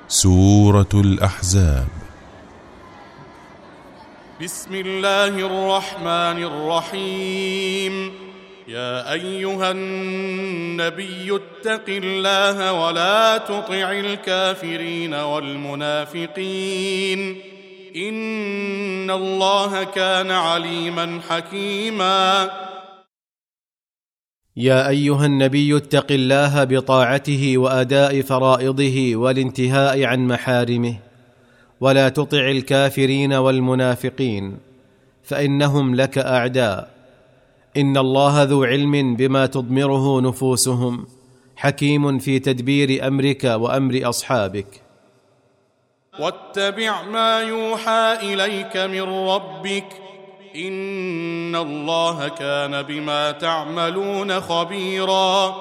سورة الأحزاب. بسم الله الرحمن الرحيم. يا أيها النبي اتق الله ولا تطع الكافرين والمنافقين إن الله كان عليما حكيما. يا أيها النبي اتق الله بطاعته وأداء فرائضه والانتهاء عن محارمه، ولا تطع الكافرين والمنافقين فإنهم لك أعداء. إن الله ذو علم بما تضمره نفوسهم، حكيم في تدبير أمرك وأمر أصحابك. واتبع ما يوحى إليك من ربك إن الله كان بما تعملون خبيرا.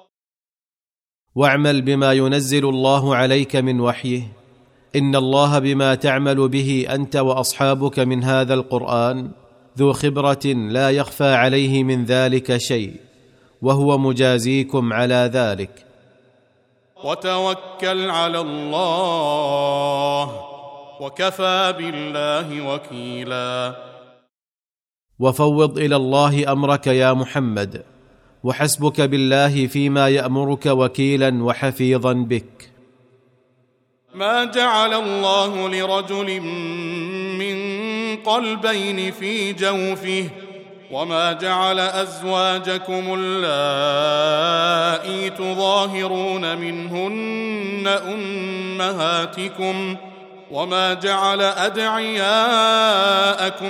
واعمل بما ينزل الله عليك من وحيه، إن الله بما تعمل به أنت وأصحابك من هذا القرآن ذو خبرة لا يخفى عليه من ذلك شيء، وهو مجازيكم على ذلك. وتوكل على الله وكفى بالله وكيلا. وفوض إلى الله أمرك يا محمد، وحسبك بالله فيما يأمرك وكيلا وحفيظا بك. ما جعل الله لرجل من قلبين في جوفه وما جعل أزواجكم اللائي تظاهرون منهن أمهاتكم وما جعل أدعياءكم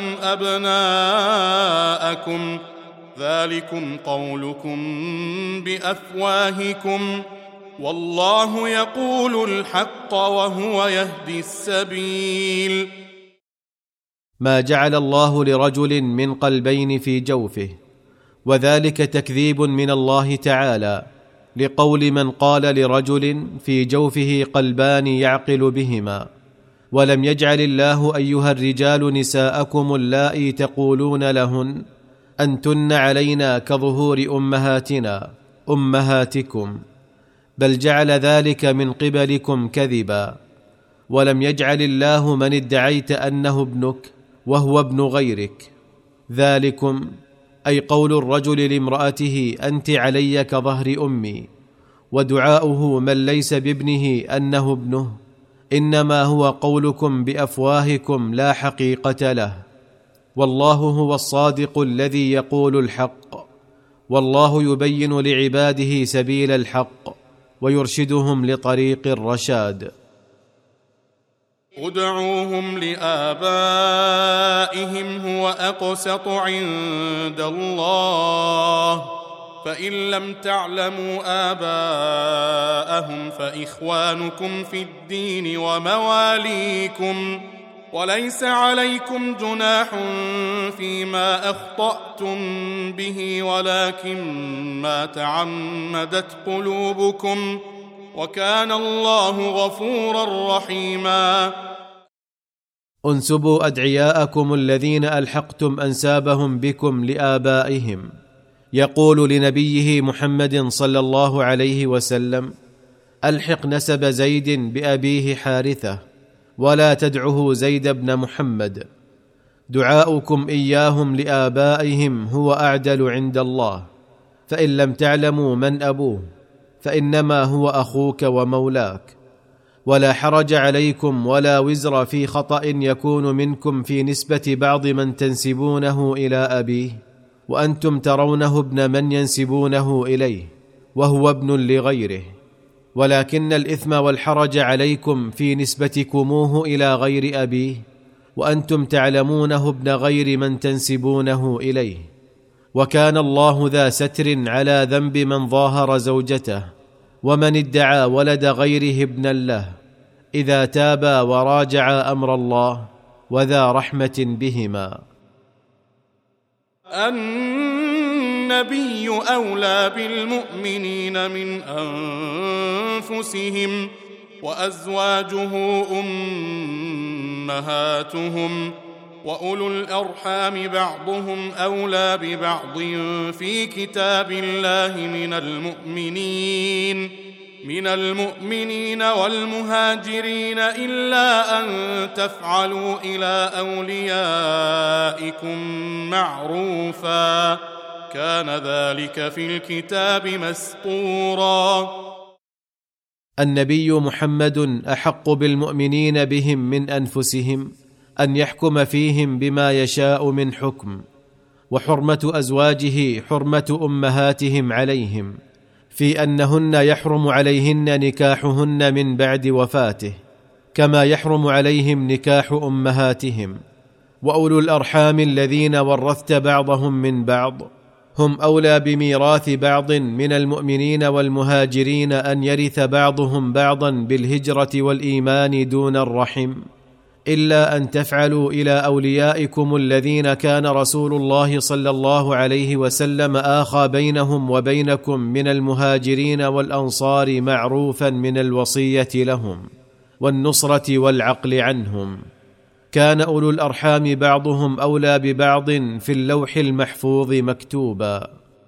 أبناءكم ذلكم قولكم بأفواهكم والله يقول الحق وهو يهدي السبيل. ما جعل الله لرجل من قلبين في جوفه، وذلك تكذيب من الله تعالى لقول من قال لرجل في جوفه قلبان يعقل بهما. ولم يجعل الله أيها الرجال نساءكم اللائي تقولون لهن أنتن علينا كظهور أمهاتنا أمهاتكم، بل جعل ذلك من قبلكم كذبا. ولم يجعل الله من ادعيت أنه ابنك وهو ابن غيرك، ذلكم أي قول الرجل لامرأته أنت علي كظهر أمي، ودعاؤه من ليس بابنه أنه ابنه، إنما هو قولكم بأفواهكم لا حقيقة له. والله هو الصادق الذي يقول الحق، والله يبين لعباده سبيل الحق ويرشدهم لطريق الرشاد. ادعوهم لآبائهم هو أقسط عند الله فإن لم تعلموا آباءهم فإخوانكم في الدين ومواليكم وليس عليكم جناح فيما أخطأتم به ولكن ما تعمدت قلوبكم وكان الله غفورا رحيما. انسبوا أدعياءكم الذين ألحقتم أنسابهم بكم لآبائهم. يقول لنبيه محمد صلى الله عليه وسلم ألحق نسب زيد بأبيه حارثة ولا تدعه زيد بن محمد. دعاؤكم إياهم لآبائهم هو أعدل عند الله، فإن لم تعلموا من أبوه فإنما هو أخوك ومولاك. ولا حرج عليكم ولا وزر في خطأ يكون منكم في نسبة بعض من تنسبونه إلى أبيه وأنتم ترونه ابن من ينسبونه إليه وهو ابن لغيره، ولكن الإثم والحرج عليكم في نسبتكموه إلى غير أبيه وأنتم تعلمونه ابن غير من تنسبونه إليه. وكان الله ذا ستر على ذنب من ظاهر زوجته ومن ادعى ولد غيره ابنا له، إذا تابا وراجعا أمر الله وذا رحمة بهما. النبي أولى بالمؤمنين من أنفسهم وأزواجه أمهاتهم وأولو الأرحام بعضهم أولى ببعض في كتاب الله من المؤمنين من المؤمنين والمهاجرين إلا أن تفعلوا إلى أوليائكم معروفا كان ذلك في الكتاب مسطورا. النبي محمد أحق بالمؤمنين بهم من أنفسهم أن يحكم فيهم بما يشاء من حكم، وحرمة أزواجه حرمة أمهاتهم عليهم، في أنهن يحرم عليهن نكاحهن من بعد وفاته كما يحرم عليهم نكاح أمهاتهم. وأولو الأرحام الذين ورثت بعضهم من بعض هم أولى بميراث بعض من المؤمنين والمهاجرين أن يرث بعضهم بعضا بالهجرة والإيمان دون الرحم، إلا أن تفعلوا إلى أوليائكم الذين كان رسول الله صلى الله عليه وسلم آخى بينهم وبينكم من المهاجرين والأنصار معروفا من الوصية لهم والنصرة والعقل عنهم. كان أولو الأرحام بعضهم أولى ببعض في اللوح المحفوظ مكتوبا.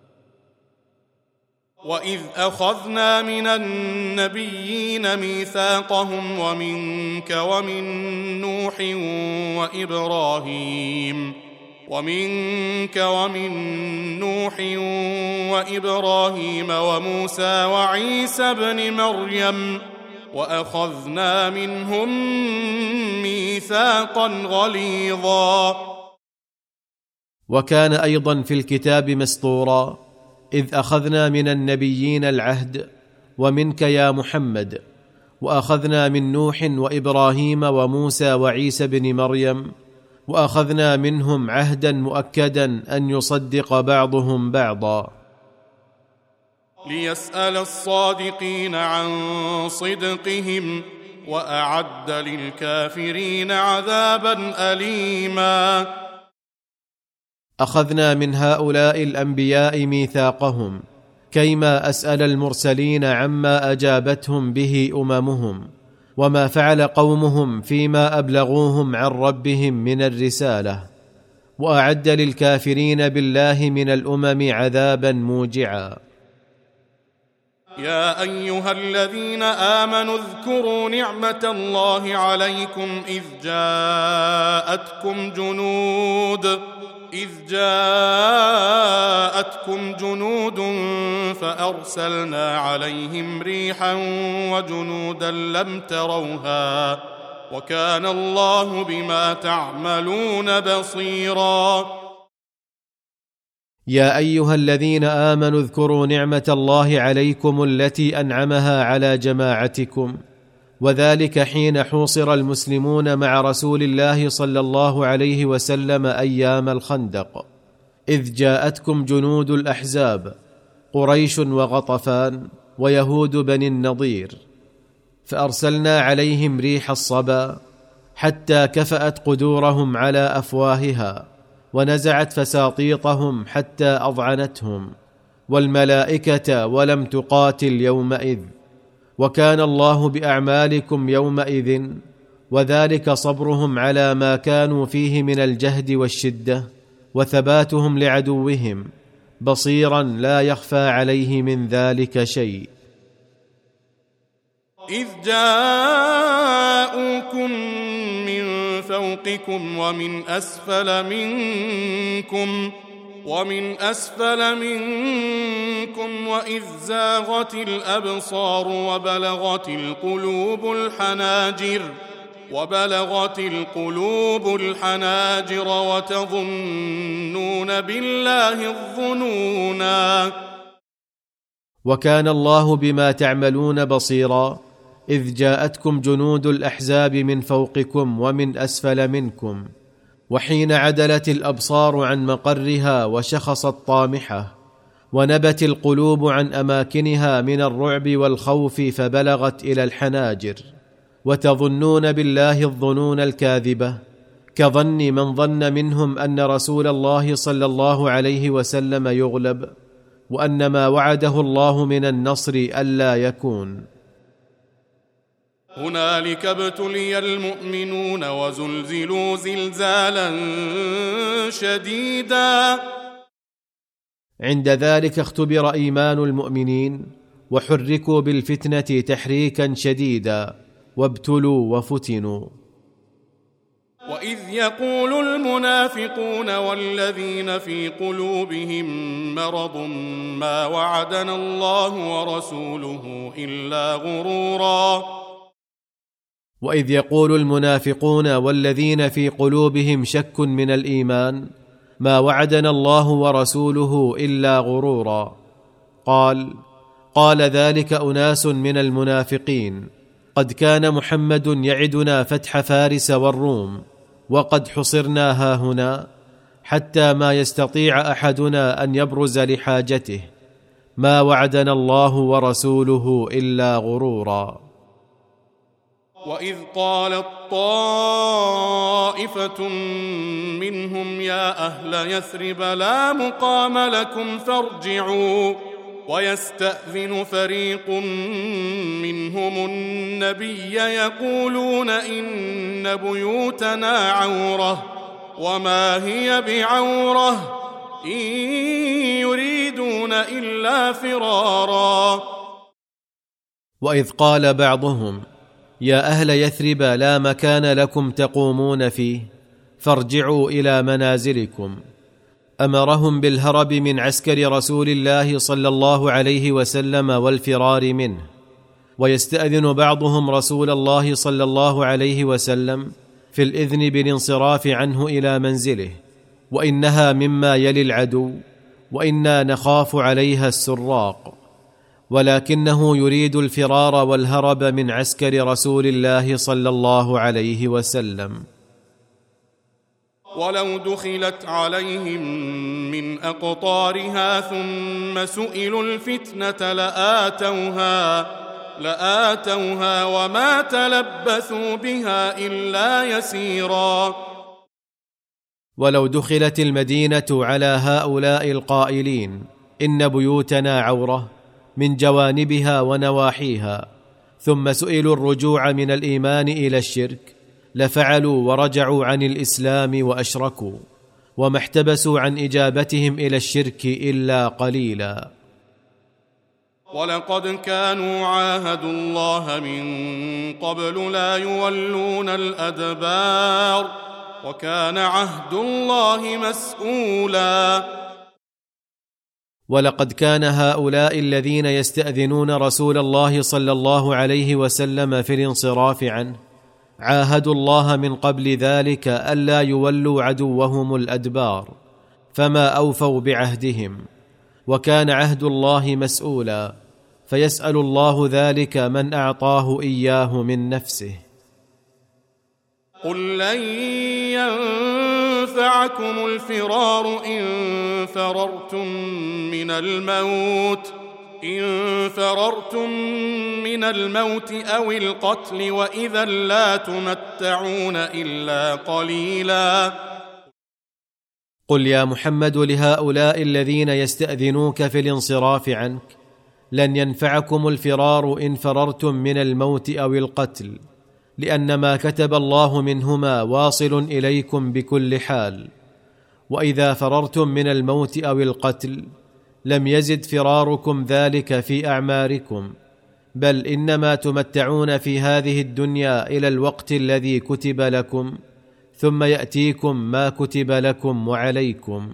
وإذ أخذنا من النبيين ميثاقهم ومنك ومن نوح وإبراهيم وموسى وعيسى بن مريم وأخذنا منهم ميثاقا غليظا. وكان أيضا في الكتاب مسطورا إذ أخذنا من النبيين العهد ومنك يا محمد، وأخذنا من نوح وإبراهيم وموسى وعيسى بن مريم، وأخذنا منهم عهدا مؤكدا أن يصدق بعضهم بعضا، ليسأل الصادقين عن صدقهم وأعد للكافرين عذابا أليما. أخذنا من هؤلاء الأنبياء ميثاقهم كيما أسأل المرسلين عما أجابتهم به أممهم وما فعل قومهم فيما أبلغوهم عن ربهم من الرسالة، وأعد للكافرين بالله من الأمم عذابا موجعا. يا أيها الذين آمنوا اذكروا نعمة الله عليكم إذ جاءتكم جنود فأرسلنا عليهم ريحا وجنودا لم تروها وكان الله بما تعملون بصيرا. يا أيها الذين آمنوا اذكروا نعمة الله عليكم التي أنعمها على جماعتكم، وذلك حين حوصر المسلمون مع رسول الله صلى الله عليه وسلم أيام الخندق، إذ جاءتكم جنود الأحزاب قريش وغطفان ويهود بني النضير، فأرسلنا عليهم ريح الصبا حتى كفأت قدورهم على أفواهها ونزعت فساطيطهم حتى أضعنتهم، والملائكة ولم تقاتل يومئذ، وكان الله بأعمالكم يومئذ، وذلك صبرهم على ما كانوا فيه من الجهد والشدة وثباتهم لعدوهم، بصيرا لا يخفى عليه من ذلك شيء. إذ جاءوكم من فوقكم ومن أسفل منكم وإذ زاغت الأبصار وبلغت القلوب الحناجر وتظنون بالله الظنونا. وكان الله بما تعملون بصيرا، إذ جاءتكم جنود الأحزاب من فوقكم ومن أسفل منكم، وحين عدلت الأبصار عن مقرها وشخصت طامحة، ونبت القلوب عن أماكنها من الرعب والخوف فبلغت إلى الحناجر، وتظنون بالله الظنون الكاذبة، كظن من ظن منهم أن رسول الله صلى الله عليه وسلم يغلب، وأن ما وعده الله من النصر ألا يكون. هنالك ابتلي المؤمنون وزلزلوا زلزالا شديدا. عند ذلك اختبر إيمان المؤمنين وحركوا بالفتنة تحريكا شديدا وابتلوا وفتنوا. وإذ يقول المنافقون والذين في قلوبهم مرض ما وعدنا الله ورسوله إلا غرورا. وإذ يقول المنافقون والذين في قلوبهم شك من الإيمان ما وعدنا الله ورسوله إلا غرورا. قال ذلك أناس من المنافقين: قد كان محمد يعدنا فتح فارس والروم وقد حصرنا هاهنا حتى ما يستطيع أحدنا أن يبرز لحاجته، ما وعدنا الله ورسوله إلا غرورا. وإذ قالت طائفة منهم يا أهل يثرب لا مقام لكم فارجعوا، ويستأذن فريق منهم النبي يقولون إن بيوتنا عورة وما هي بعورة إن يريدون إلا فرارا. وإذ قال بعضهم يا أهل يثرب لا مكان لكم تقومون فيه فارجعوا إلى منازلكم، أمرهم بالهرب من عسكر رسول الله صلى الله عليه وسلم والفرار منه. ويستأذن بعضهم رسول الله صلى الله عليه وسلم في الإذن بالانصراف عنه إلى منزله، وإنها مما يلي العدو وإنا نخاف عليها السراق، ولكنه يريد الفرار والهرب من عسكر رسول الله صلى الله عليه وسلم. ولو دخلت عليهم من أقطارها ثم سئلوا الفتنة لآتوها وما تلبثوا بها إلا يسيرا. ولو دخلت المدينة على هؤلاء القائلين إن بيوتنا عورة من جوانبها ونواحيها ثم سئلوا الرجوع من الإيمان إلى الشرك لفعلوا ورجعوا عن الإسلام وأشركوا، وما احتبسوا عن إجابتهم إلى الشرك إلا قليلا. ولقد كانوا عاهدوا الله من قبل لا يولون الأدبار وكان عهد الله مسؤولا. ولقد كان هؤلاء الذين يستأذنون رسول الله صلى الله عليه وسلم في الانصراف عنه عاهدوا الله من قبل ذلك ألا يولوا عدوهم الأدبار، فما أوفوا بعهدهم، وكان عهد الله مسؤولا، فيسأل الله ذلك من أعطاه إياه من نفسه. قل لن ينفعكم الفرار إن فررتم من الموت أو القتل وإذا لا تمتعون إلا قليلا. قل يا محمد لهؤلاء الذين يستأذنوك في الانصراف عنك لن ينفعكم الفرار إن فررتم من الموت أو القتل، لأن ما كتب الله منهما واصل إليكم بكل حال، وإذا فررتم من الموت أو القتل لم يزد فراركم ذلك في أعماركم، بل إنما تمتعون في هذه الدنيا إلى الوقت الذي كتب لكم، ثم يأتيكم ما كتب لكم وعليكم.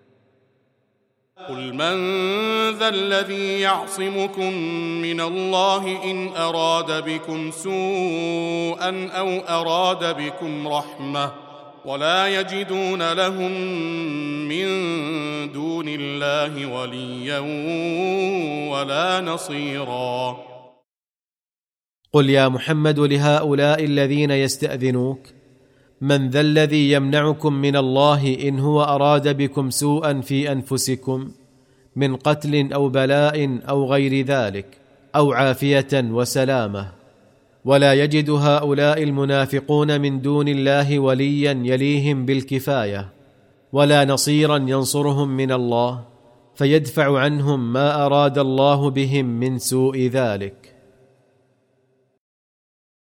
قل من ذا الذي يعصمكم من الله إن أراد بكم سوءا أو أراد بكم رحمة ولا يجدون لهم من دون الله وليا ولا نصيرا. قل يا محمد لهؤلاء الذين يستأذنوك من ذا الذي يمنعكم من الله إن هو أراد بكم سوءا في أنفسكم من قتل أو بلاء أو غير ذلك، أو عافية وسلامة، ولا يجد هؤلاء المنافقون من دون الله وليا يليهم بالكفاية ولا نصيرا ينصرهم من الله فيدفع عنهم ما أراد الله بهم من سوء ذلك.